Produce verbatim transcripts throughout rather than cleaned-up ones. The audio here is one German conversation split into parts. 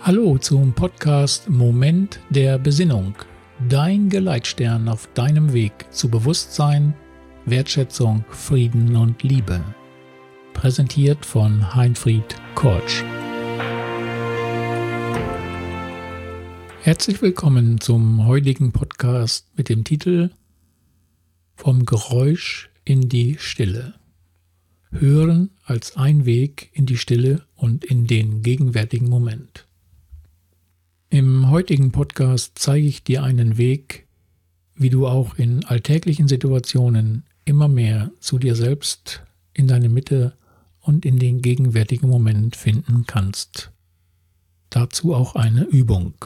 Hallo zum Podcast Moment der Besinnung, dein Geleitstern auf deinem Weg zu Bewusstsein, Wertschätzung, Frieden und Liebe. Präsentiert von Heinfried Kortsch. Herzlich willkommen zum heutigen Podcast mit dem Titel Vom Geräusch in die Stille. Hören als ein Weg in die Stille und in den gegenwärtigen Moment. Im heutigen Podcast zeige ich dir einen Weg, wie du auch in alltäglichen Situationen immer mehr zu dir selbst, in deine Mitte und in den gegenwärtigen Moment finden kannst. Dazu auch eine Übung.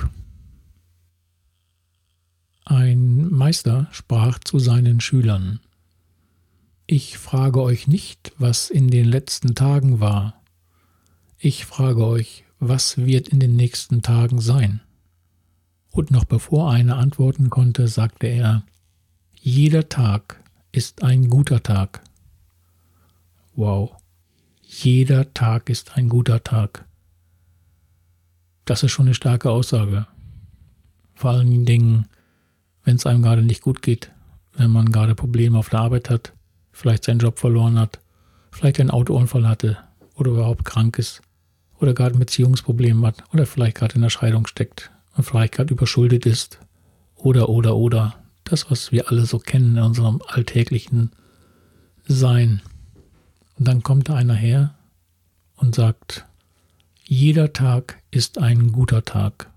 Ein Meister sprach zu seinen Schülern: Ich frage euch nicht, was in den letzten Tagen war. Ich frage euch, was wird in den nächsten Tagen sein? Und noch bevor einer antworten konnte, sagte er: Jeder Tag ist ein guter Tag. Wow, jeder Tag ist ein guter Tag. Das ist schon eine starke Aussage. Vor allen Dingen, wenn es einem gerade nicht gut geht, wenn man gerade Probleme auf der Arbeit hat, vielleicht seinen Job verloren hat, vielleicht einen Autounfall hatte oder überhaupt krank ist oder gerade ein Beziehungsproblem hat oder vielleicht gerade in der Scheidung steckt und vielleicht gerade überschuldet ist oder, oder, oder. Das, was wir alle so kennen in unserem alltäglichen Sein. Und dann kommt da einer her und sagt: Jeder Tag ist ein guter Tag.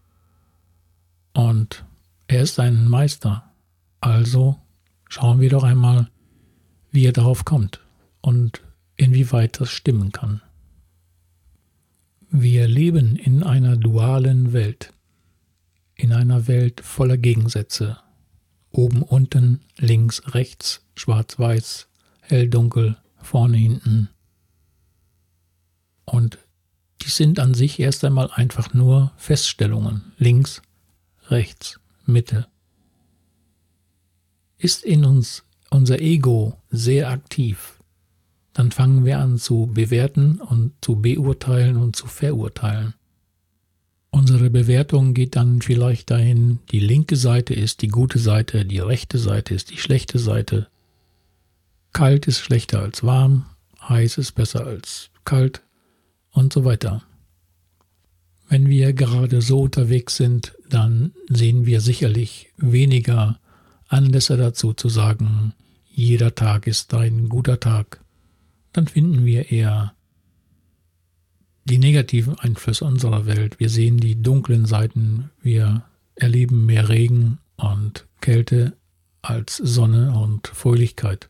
Und er ist ein Meister. Also schauen wir doch einmal, wie er darauf kommt und inwieweit das stimmen kann. Wir leben in einer dualen Welt, in einer Welt voller Gegensätze. Oben, unten, links, rechts, schwarz-weiß, hell, dunkel, vorne, hinten. Und die sind an sich erst einmal einfach nur Feststellungen. Links, rechts, Mitte. Ist in uns unser Ego sehr aktiv, dann fangen wir an zu bewerten und zu beurteilen und zu verurteilen. Unsere Bewertung geht dann vielleicht dahin, die linke Seite ist die gute Seite, die rechte Seite ist die schlechte Seite. Kalt ist schlechter als warm, heiß ist besser als kalt und so weiter. Wenn wir gerade so unterwegs sind, dann sehen wir sicherlich weniger Anlässe dazu zu sagen, jeder Tag ist ein guter Tag. Dann finden wir eher die negativen Einflüsse unserer Welt. Wir sehen die dunklen Seiten, wir erleben mehr Regen und Kälte als Sonne und Fröhlichkeit.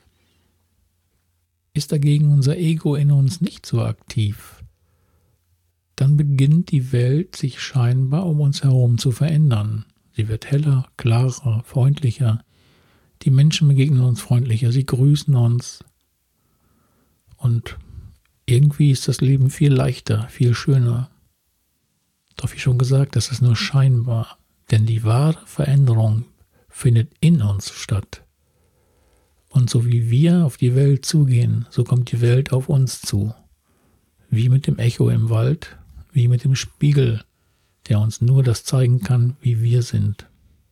Ist dagegen unser Ego in uns nicht so aktiv, dann beginnt die Welt sich scheinbar um uns herum zu verändern. Sie wird heller, klarer, freundlicher. Die Menschen begegnen uns freundlicher, sie grüßen uns. Und irgendwie ist das Leben viel leichter, viel schöner. Doch wie schon gesagt, das ist nur scheinbar, denn die wahre Veränderung findet in uns statt. Und so wie wir auf die Welt zugehen, so kommt die Welt auf uns zu. Wie mit dem Echo im Wald, wie mit dem Spiegel, der uns nur das zeigen kann, wie wir sind.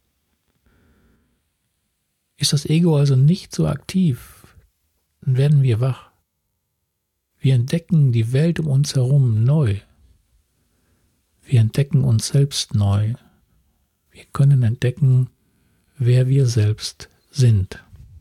Ist das Ego also nicht so aktiv, dann werden wir wach. Wir entdecken die Welt um uns herum neu. Wir entdecken uns selbst neu. Wir können entdecken, wer wir selbst sind.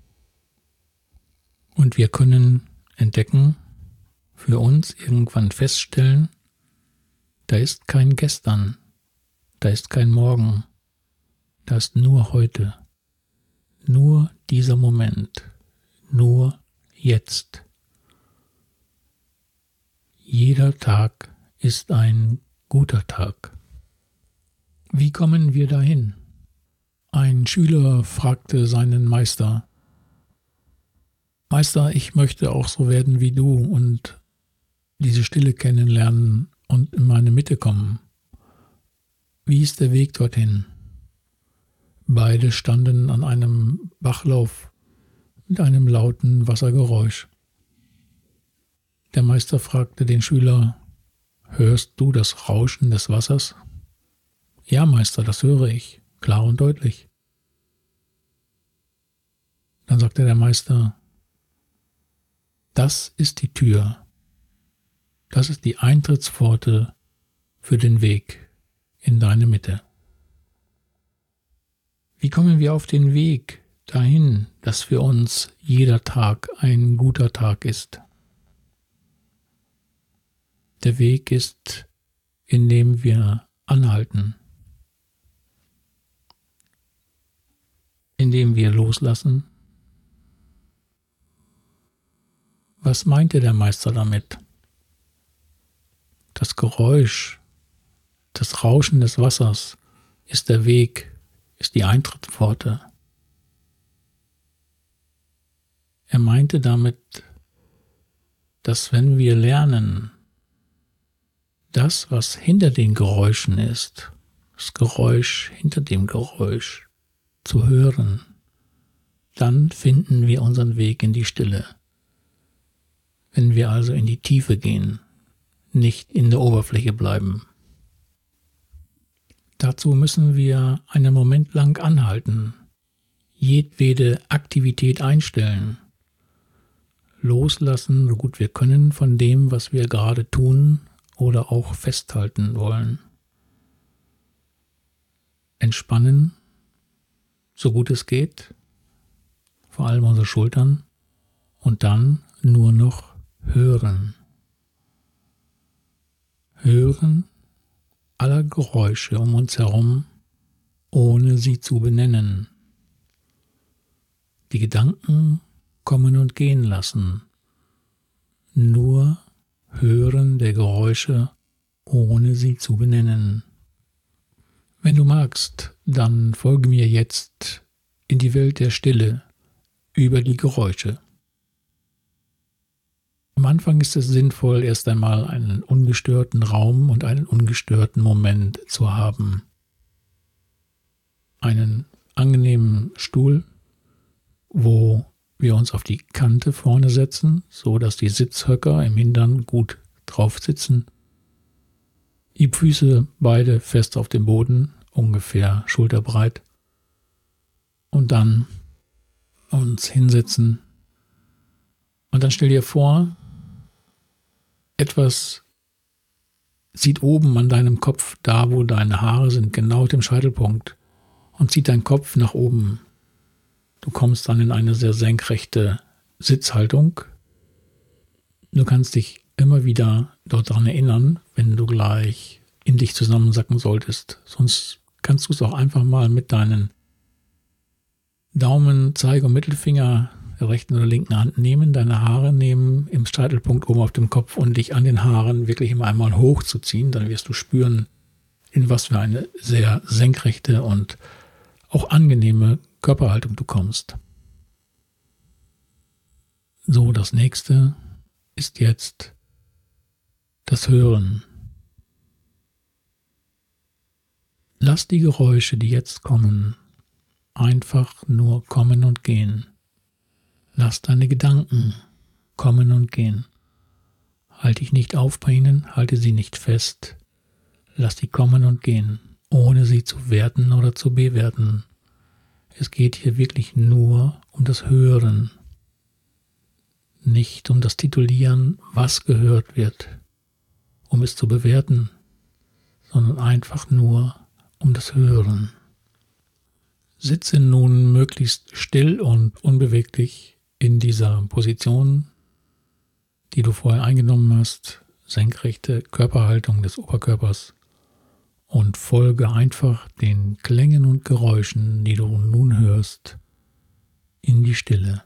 Und wir können entdecken, für uns irgendwann feststellen, da ist kein Gestern, da ist kein Morgen, da ist nur heute, nur dieser Moment, nur jetzt. Jeder Tag ist ein guter Tag. Wie kommen wir dahin? Ein Schüler fragte seinen Meister: Meister, ich möchte auch so werden wie du und diese Stille kennenlernen und in meine Mitte kommen. Wie ist der Weg dorthin? Beide standen an einem Bachlauf mit einem lauten Wassergeräusch. Der Meister fragte den Schüler: hörst du das Rauschen des Wassers? Ja, Meister, das höre ich, klar und deutlich. Dann sagte der Meister, das ist die Tür, das ist die Eintrittspforte für den Weg in deine Mitte. Wie kommen wir auf den Weg dahin, dass für uns jeder Tag ein guter Tag ist? Der Weg ist, indem wir anhalten, indem wir loslassen. Was meinte der Meister damit? Das Geräusch, das Rauschen des Wassers ist der Weg, ist die Eintrittspforte. Er meinte damit, dass wenn wir lernen, das, was hinter den Geräuschen ist, das Geräusch hinter dem Geräusch zu hören, dann finden wir unseren Weg in die Stille. Wenn wir also in die Tiefe gehen, nicht in der Oberfläche bleiben. Dazu müssen wir einen Moment lang anhalten, jedwede Aktivität einstellen, loslassen, so gut wir können, von dem, was wir gerade tun oder auch festhalten wollen. Entspannen, so gut es geht, vor allem unsere Schultern, und dann nur noch hören. Hören aller Geräusche um uns herum, ohne sie zu benennen. Die Gedanken kommen und gehen lassen. Nur Hören der Geräusche, ohne sie zu benennen. Wenn du magst, dann folge mir jetzt in die Welt der Stille über die Geräusche. Am Anfang ist es sinnvoll, erst einmal einen ungestörten Raum und einen ungestörten Moment zu haben. Einen angenehmen Stuhl, wo wir uns auf die Kante vorne setzen, so dass die Sitzhöcker im Hintern gut drauf sitzen. Die Füße beide fest auf dem Boden, ungefähr schulterbreit. Und dann uns hinsetzen. Und dann stell dir vor, etwas zieht oben an deinem Kopf, da wo deine Haare sind, genau auf dem Scheitelpunkt, und zieht deinen Kopf nach oben. Du kommst dann in eine sehr senkrechte Sitzhaltung. Du kannst dich immer wieder dort daran erinnern, wenn du gleich in dich zusammensacken solltest. Sonst kannst du es auch einfach mal mit deinen Daumen, Zeige und Mittelfinger der rechten oder linken Hand nehmen, deine Haare nehmen, im Scheitelpunkt oben auf dem Kopf und dich an den Haaren wirklich immer einmal hochzuziehen. Dann wirst du spüren, in was für eine sehr senkrechte und auch angenehme Körperhaltung du kommst. So, das nächste ist jetzt das Hören. Lass die Geräusche, die jetzt kommen, einfach nur kommen und gehen. Lass deine Gedanken kommen und gehen. Halte dich nicht auf bei ihnen, halte sie nicht fest. Lass sie kommen und gehen, ohne sie zu werten oder zu bewerten. Es geht hier wirklich nur um das Hören, nicht um das Titulieren, was gehört wird, um es zu bewerten, sondern einfach nur um das Hören. Sitze nun möglichst still und unbeweglich in dieser Position, die du vorher eingenommen hast, senkrechte Körperhaltung des Oberkörpers, und folge einfach den Klängen und Geräuschen, die du nun hörst, in die Stille.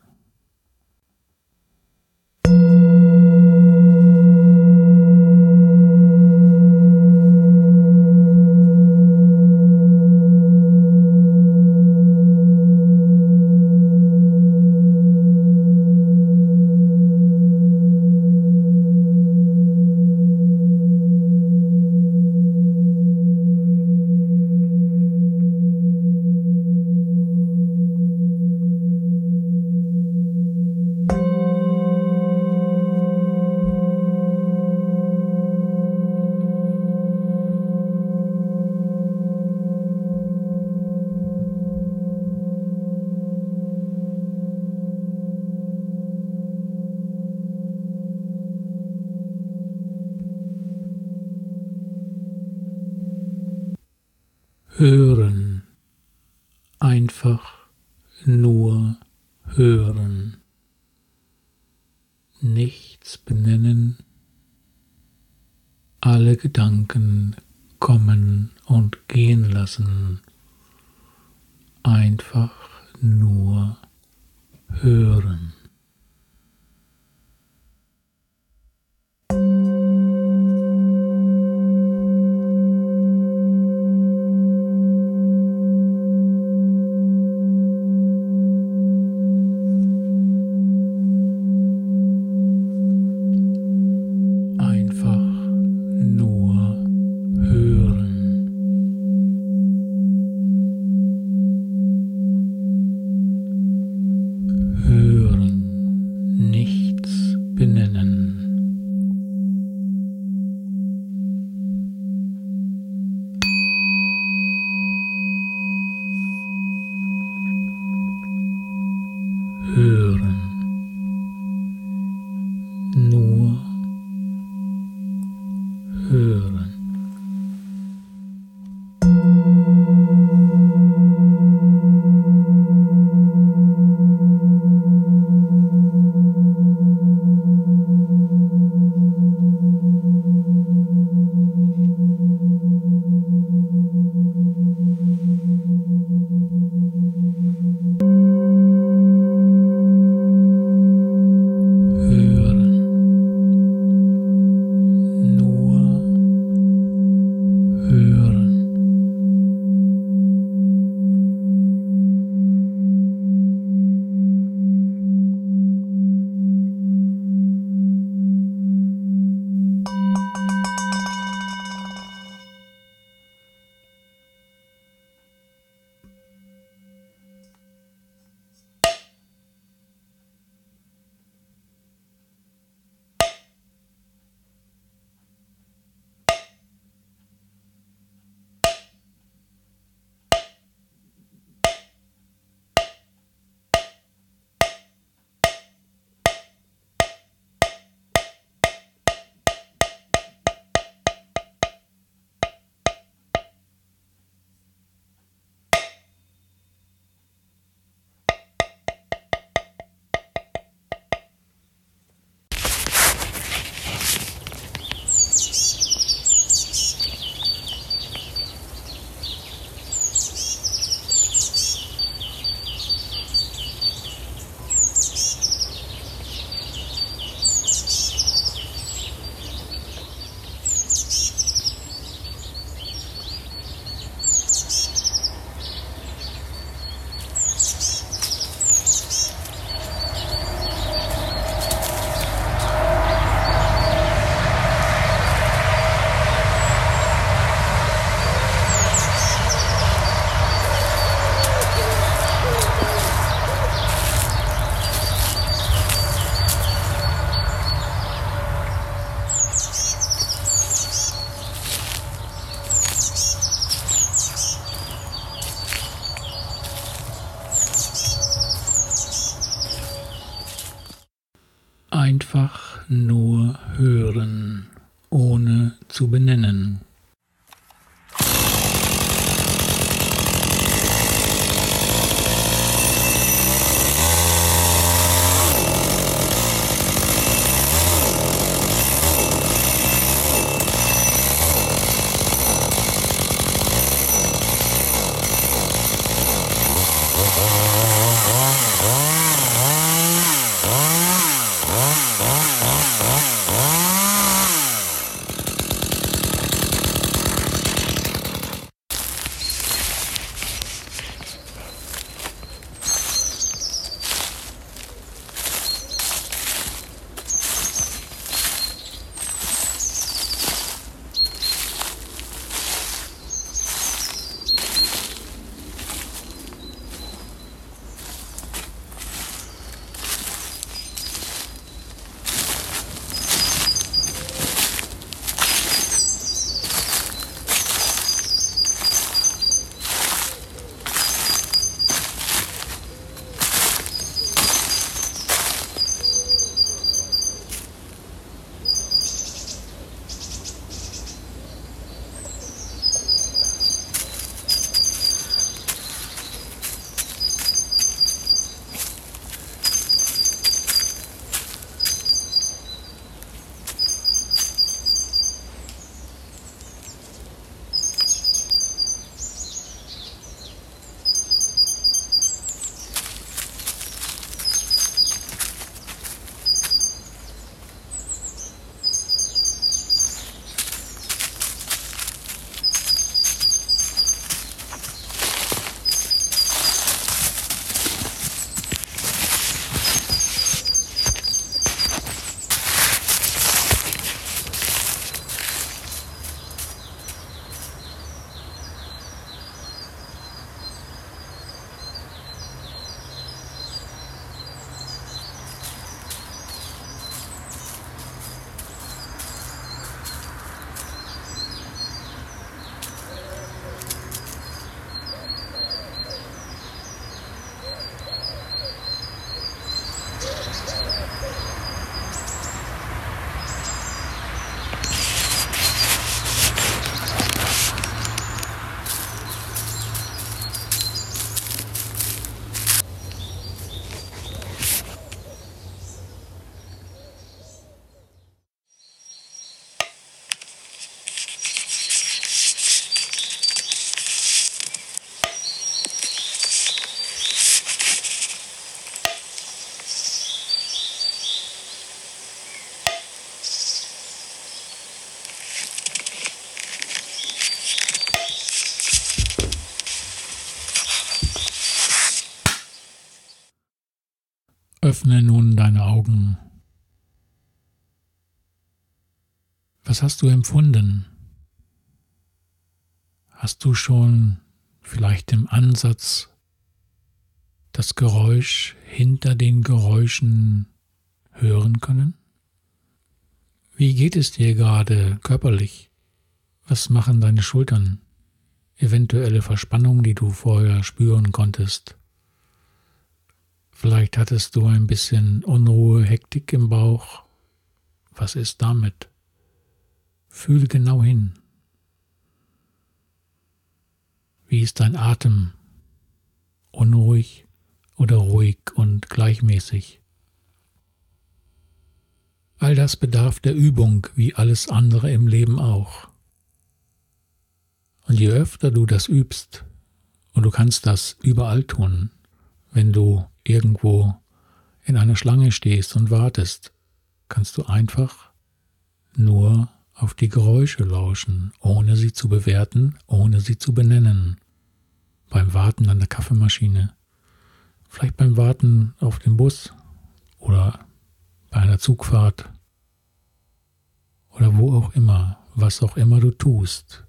hören, einfach nur hören, nichts benennen, alle Gedanken kommen und gehen lassen, einfach nur hören. Hören, nur hören. Einfach nur hören, ohne zu benennen. Öffne nun deine Augen. Was hast du empfunden? Hast du schon vielleicht im Ansatz das Geräusch hinter den Geräuschen hören können? Wie geht es dir gerade körperlich? Was machen deine Schultern? Eventuelle Verspannung, die du vorher spüren konntest. Vielleicht hattest du ein bisschen Unruhe, Hektik im Bauch. Was ist damit? Fühle genau hin. Wie ist dein Atem? Unruhig oder ruhig und gleichmäßig? All das bedarf der Übung, wie alles andere im Leben auch. Und je öfter du das übst, und du kannst das überall tun, wenn du irgendwo in einer Schlange stehst und wartest, kannst du einfach nur auf die Geräusche lauschen, ohne sie zu bewerten, ohne sie zu benennen. Beim Warten an der Kaffeemaschine, vielleicht beim Warten auf den Bus oder bei einer Zugfahrt oder wo auch immer, was auch immer du tust.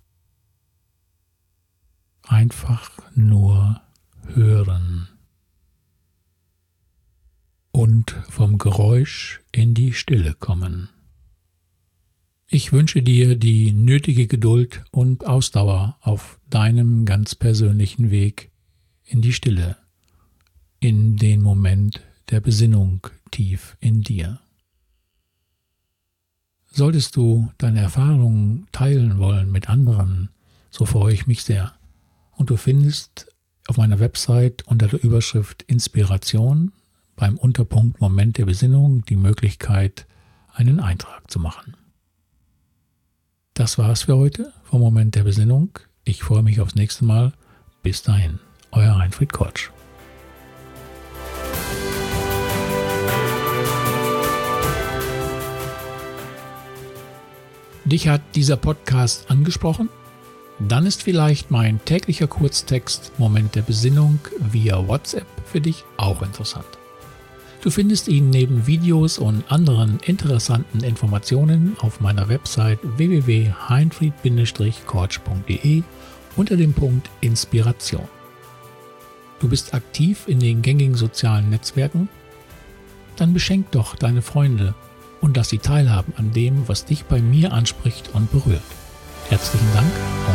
Einfach nur hören und vom Geräusch in die Stille kommen. Ich wünsche dir die nötige Geduld und Ausdauer auf deinem ganz persönlichen Weg in die Stille, in den Moment der Besinnung tief in dir. Solltest du deine Erfahrungen teilen wollen mit anderen, so freue ich mich sehr. Und du findest auf meiner Website unter der Überschrift Inspiration beim Unterpunkt Moment der Besinnung die Möglichkeit, einen Eintrag zu machen. Das war's für heute vom Moment der Besinnung. Ich freue mich aufs nächste Mal. Bis dahin, euer Heinfried Kortsch. Dich hat dieser Podcast angesprochen? Dann ist vielleicht mein täglicher Kurztext Moment der Besinnung via WhatsApp für dich auch interessant. Du findest ihn neben Videos und anderen interessanten Informationen auf meiner Website w w w punkt heinfried kortsch punkt d e unter dem Punkt Inspiration. Du bist aktiv in den gängigen sozialen Netzwerken? Dann beschenk doch deine Freunde und lass sie teilhaben an dem, was dich bei mir anspricht und berührt. Herzlichen Dank.